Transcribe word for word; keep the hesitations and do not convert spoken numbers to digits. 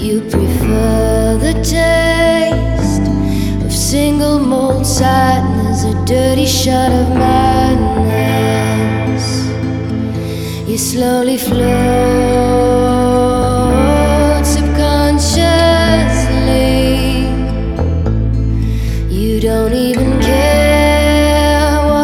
You prefer the taste of single malt sadness, a dirty shot of madness. You slowly flow